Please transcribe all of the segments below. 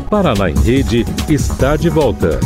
Paraná em Rede está de volta.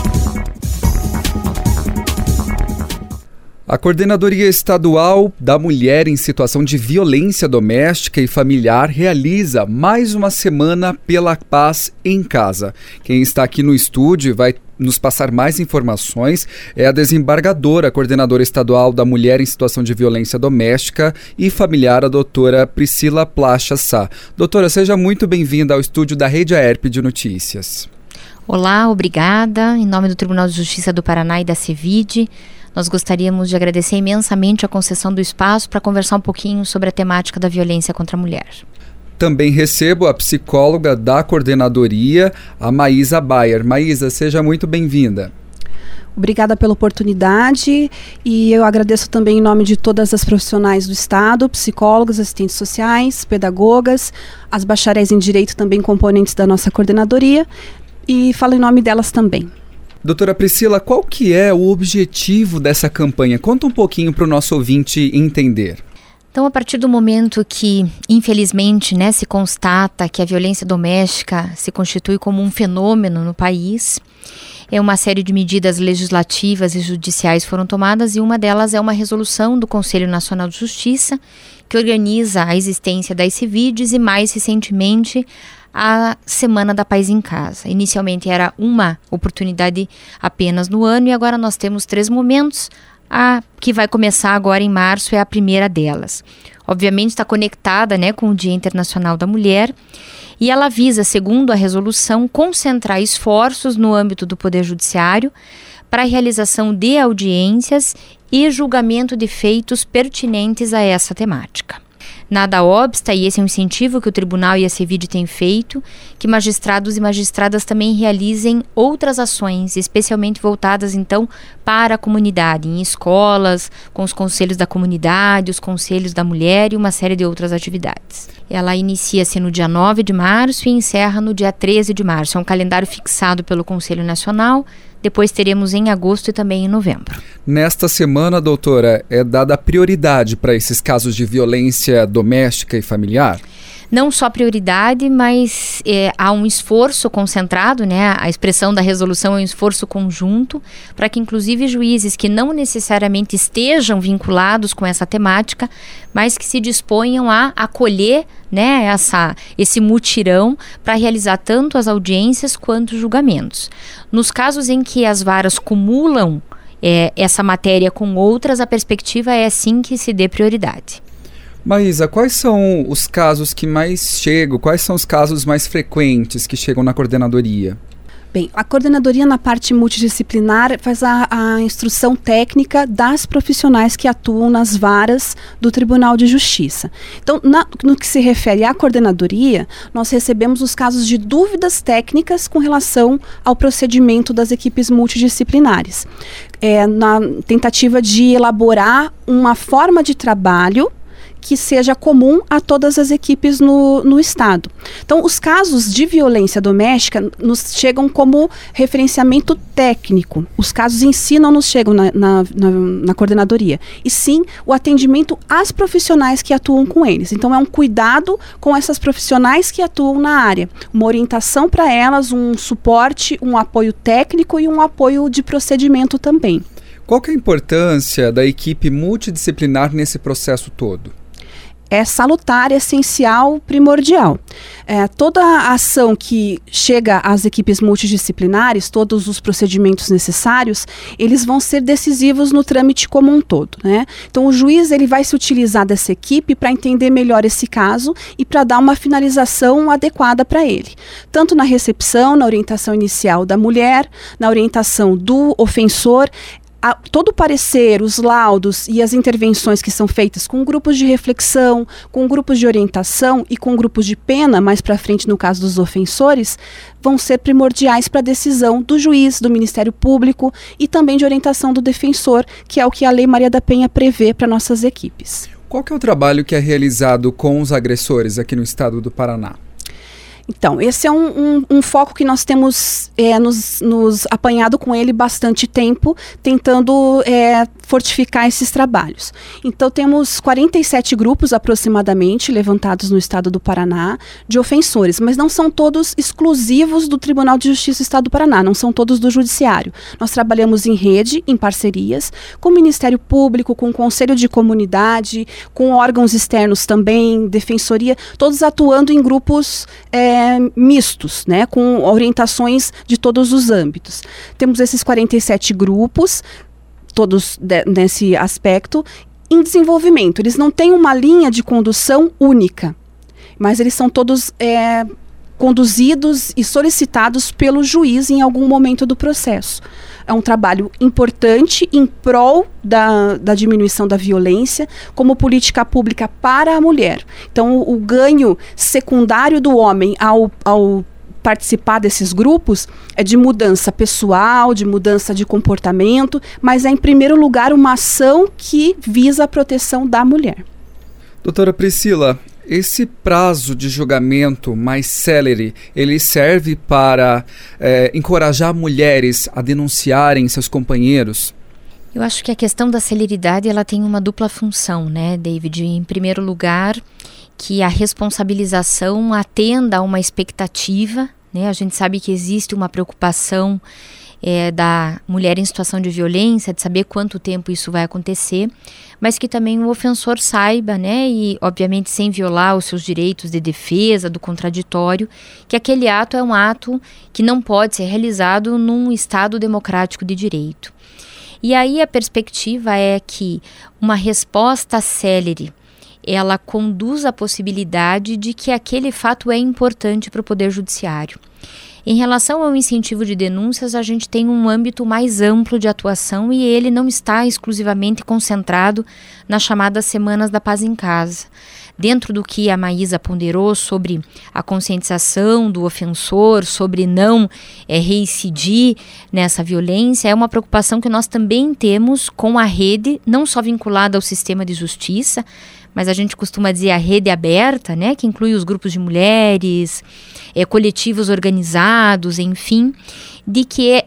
A Coordenadoria Estadual da Mulher em Situação de Violência Doméstica e Familiar realiza mais uma semana pela paz em casa. Quem está aqui no estúdio vai nos passar mais informações é a desembargadora, coordenadora estadual da Mulher em Situação de Violência Doméstica e Familiar, a doutora Priscila Placha Sá. Doutora, seja muito bem-vinda ao estúdio da Rede AERP de Notícias. Olá, obrigada. Em nome do Tribunal de Justiça do Paraná e da CEVID, nós gostaríamos de agradecer imensamente a concessão do espaço para conversar um pouquinho sobre a temática da violência contra a mulher. Também recebo a psicóloga da coordenadoria, a Maísa Bayer. Maísa, seja muito bem-vinda. Obrigada pela oportunidade e eu agradeço também em nome de todas as profissionais do Estado, psicólogos, assistentes sociais, pedagogas, as bacharéis em Direito, também componentes da nossa coordenadoria, e falo em nome delas também. Doutora Priscila, qual que é o objetivo dessa campanha? Conta um pouquinho para o nosso ouvinte entender. Então, a partir do momento que, infelizmente, se constata que a violência doméstica se constitui como um fenômeno no país, uma série de medidas legislativas e judiciais foram tomadas e uma delas é uma resolução do Conselho Nacional de Justiça que organiza a existência das CEVIDs e, mais recentemente, a Semana da Paz em Casa. Inicialmente era uma oportunidade apenas no ano e agora nós temos 3 momentos. A que vai começar agora em março é a primeira delas. Obviamente está conectada com o Dia Internacional da Mulher e ela visa, segundo a resolução, concentrar esforços no âmbito do Poder Judiciário para a realização de audiências e julgamento de feitos pertinentes a essa temática. Nada obsta, e esse é um incentivo que o Tribunal e a CEVID têm feito, que magistrados e magistradas também realizem outras ações, especialmente voltadas, então, para a comunidade, em escolas, com os conselhos da comunidade, os conselhos da mulher e uma série de outras atividades. Ela inicia-se no dia 9 de março e encerra no dia 13 de março. É um calendário fixado pelo Conselho Nacional. Depois teremos em agosto e também em novembro. Nesta semana, doutora, é dada prioridade para esses casos de violência doméstica e familiar? Não só prioridade, mas há um esforço concentrado, a expressão da resolução é um esforço conjunto, para que inclusive juízes que não necessariamente estejam vinculados com essa temática, mas que se disponham a acolher esse mutirão para realizar tanto as audiências quanto os julgamentos. Nos casos em que as varas cumulam essa matéria com outras, a perspectiva é sim que se dê prioridade. Maísa, quais são os casos que mais chegam, quais são os casos mais frequentes que chegam na coordenadoria? Bem, a coordenadoria na parte multidisciplinar faz a instrução técnica das profissionais que atuam nas varas do Tribunal de Justiça. Então, no que se refere à coordenadoria, nós recebemos os casos de dúvidas técnicas com relação ao procedimento das equipes multidisciplinares. Na tentativa de elaborar uma forma de trabalho que seja comum a todas as equipes no Estado. Então, os casos de violência doméstica nos chegam como referenciamento técnico. Os casos em si não nos chegam na coordenadoria. E sim, o atendimento às profissionais que atuam com eles. Então, é um cuidado com essas profissionais que atuam na área. Uma orientação para elas, um suporte, um apoio técnico e um apoio de procedimento também. Qual que é a importância da equipe multidisciplinar nesse processo todo? É salutar, essencial, primordial. Toda a ação que chega às equipes multidisciplinares, todos os procedimentos necessários, eles vão ser decisivos no trâmite como um todo, Então, o juiz ele vai se utilizar dessa equipe para entender melhor esse caso e para dar uma finalização adequada para ele. Tanto na recepção, na orientação inicial da mulher, na orientação do ofensor, todo o parecer, os laudos e as intervenções que são feitas com grupos de reflexão, com grupos de orientação e com grupos de pena, mais para frente no caso dos ofensores, vão ser primordiais para a decisão do juiz, do Ministério Público e também de orientação do defensor, que é o que a Lei Maria da Penha prevê para nossas equipes. Qual que é o trabalho que é realizado com os agressores aqui no estado do Paraná? Então, esse é um foco que nós temos nos apanhado com ele bastante tempo, tentando fortificar esses trabalhos. Então, temos 47 grupos aproximadamente levantados no estado do Paraná de ofensores, mas não são todos exclusivos do Tribunal de Justiça do Estado do Paraná, não são todos do Judiciário. Nós trabalhamos em rede, em parcerias, com o Ministério Público, com o Conselho de Comunidade, com órgãos externos também, Defensoria, todos atuando em grupos mistos, né, com orientações de todos os âmbitos. Temos esses 47 grupos, todos nesse aspecto, em desenvolvimento. Eles não têm uma linha de condução única, mas eles são todos conduzidos e solicitados pelo juiz em algum momento do processo. É um trabalho importante em prol da diminuição da violência como política pública para a mulher. Então, o ganho secundário do homem ao participar desses grupos é de mudança pessoal, de mudança de comportamento, mas é, em primeiro lugar, uma ação que visa a proteção da mulher. Doutora Priscila, esse prazo de julgamento mais célere, ele serve para encorajar mulheres a denunciarem seus companheiros? Eu acho que a questão da celeridade, ela tem uma dupla função, né, David? Em primeiro lugar, que a responsabilização atenda a uma expectativa, né? A gente sabe que existe uma preocupação da mulher em situação de violência, de saber quanto tempo isso vai acontecer, mas que também o ofensor saiba, né, e obviamente sem violar os seus direitos de defesa, do contraditório, que aquele ato é um ato que não pode ser realizado num Estado democrático de direito. E aí a perspectiva é que uma resposta célere, ela conduz à possibilidade de que aquele fato é importante para o Poder Judiciário. Em relação ao incentivo de denúncias, a gente tem um âmbito mais amplo de atuação e ele não está exclusivamente concentrado nas chamadas Semanas da Paz em Casa. Dentro do que a Maísa ponderou sobre a conscientização do ofensor, sobre não reincidir nessa violência, é uma preocupação que nós também temos com a rede, não só vinculada ao sistema de justiça, mas a gente costuma dizer a rede aberta, né, que inclui os grupos de mulheres, coletivos organizados, enfim, de que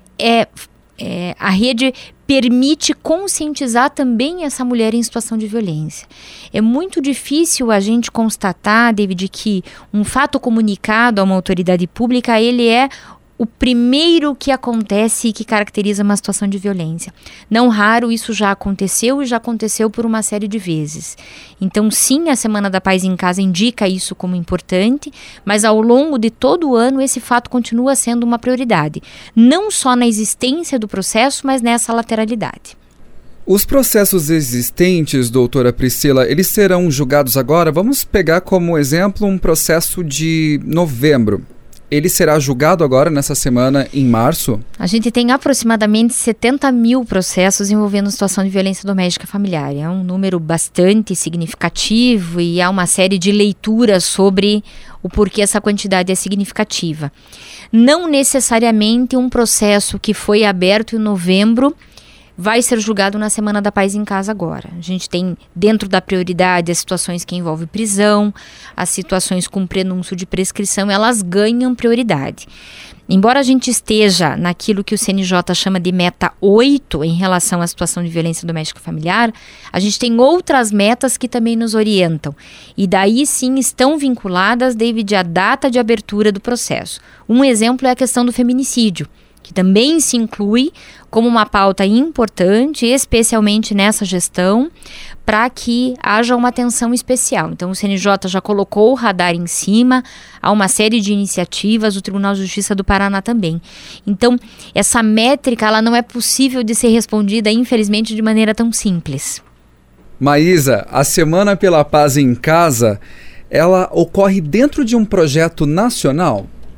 a rede permite conscientizar também essa mulher em situação de violência. É muito difícil a gente constatar, David, que um fato comunicado a uma autoridade pública, ele é o primeiro que acontece e que caracteriza uma situação de violência. Não raro isso já aconteceu e já aconteceu por uma série de vezes. Então sim, a Semana da Paz em Casa indica isso como importante, mas ao longo de todo o ano esse fato continua sendo uma prioridade. Não só na existência do processo, mas nessa lateralidade. Os processos existentes, doutora Priscila, eles serão julgados agora? Vamos pegar como exemplo um processo de novembro. Ele será julgado agora, nessa semana, em março? A gente tem aproximadamente 70 mil processos envolvendo situação de violência doméstica familiar. É um número bastante significativo e há uma série de leituras sobre o porquê essa quantidade é significativa. Não necessariamente um processo que foi aberto em novembro vai ser julgado na Semana da Paz em Casa agora. A gente tem dentro da prioridade as situações que envolvem prisão, as situações com prenúncio de prescrição, elas ganham prioridade. Embora a gente esteja naquilo que o CNJ chama de meta 8 em relação à situação de violência doméstica familiar, a gente tem outras metas que também nos orientam. E daí sim estão vinculadas, David, à data de abertura do processo. Um exemplo é a questão do feminicídio, que também se inclui como uma pauta importante, especialmente nessa gestão, para que haja uma atenção especial. Então, o CNJ já colocou o radar em cima, há uma série de iniciativas, o Tribunal de Justiça do Paraná também. Então, essa métrica ela não é possível de ser respondida, infelizmente, de maneira tão simples. Maísa, a Semana pela Paz em Casa, ela ocorre dentro de um projeto nacional?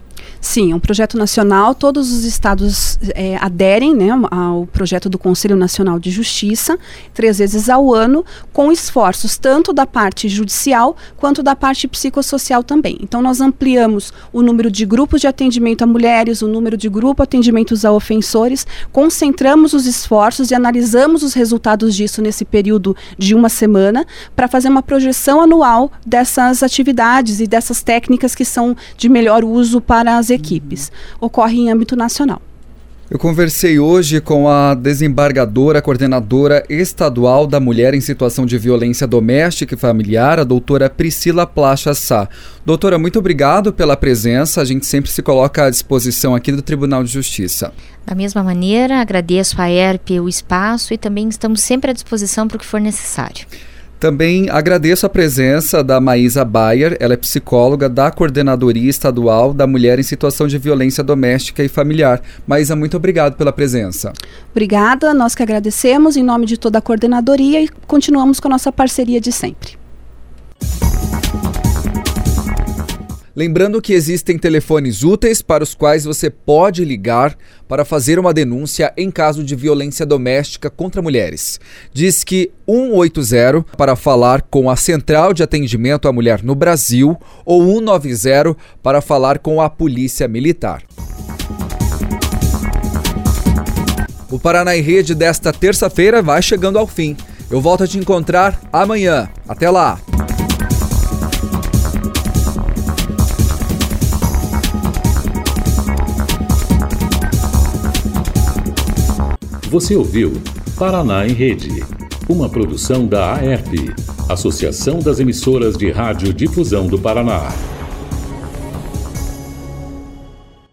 Sim, um projeto nacional, todos os estados aderem, né, ao projeto do Conselho Nacional de Justiça, 3 vezes ao ano, com esforços tanto da parte judicial quanto da parte psicossocial também. Então nós ampliamos o número de grupos de atendimento a mulheres, o número de grupos de atendimentos a ofensores, concentramos os esforços e analisamos os resultados disso nesse período de 1 semana, para fazer uma projeção anual dessas atividades e dessas técnicas que são de melhor uso para as equipes. Ocorre em âmbito nacional. Eu conversei hoje com a desembargadora, coordenadora estadual da Mulher em Situação de Violência Doméstica e Familiar, a doutora Priscila Placha Sá. Doutora, muito obrigado pela presença. A gente sempre se coloca à disposição aqui do Tribunal de Justiça. Da mesma maneira, agradeço à ERP o espaço e também estamos sempre à disposição para o que for necessário. Também agradeço a presença da Maísa Bayer, ela é psicóloga da Coordenadoria Estadual da Mulher em Situação de Violência Doméstica e Familiar. Maísa, muito obrigado pela presença. Obrigada, nós que agradecemos em nome de toda a coordenadoria e continuamos com a nossa parceria de sempre. Lembrando que existem telefones úteis para os quais você pode ligar para fazer uma denúncia em caso de violência doméstica contra mulheres. Disque 180 para falar com a Central de Atendimento à Mulher no Brasil ou 190 para falar com a Polícia Militar. O Paraná em Rede desta terça-feira vai chegando ao fim. Eu volto a te encontrar amanhã. Até lá! Você ouviu Paraná em Rede, uma produção da AERP, Associação das Emissoras de Rádio Difusão do Paraná.